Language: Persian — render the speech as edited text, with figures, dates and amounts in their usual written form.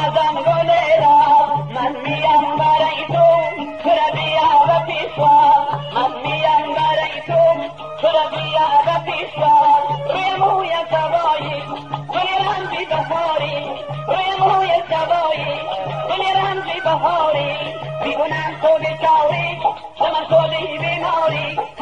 ازم گل را من میم برای تو را بیا و پیشوا من میم برای تو را بیا و پیشوا روی موی سوایی گل رنجی بهاری روی موی سوایی گل رنجی بهاری میگونم تو بیچاری من خودی بیماری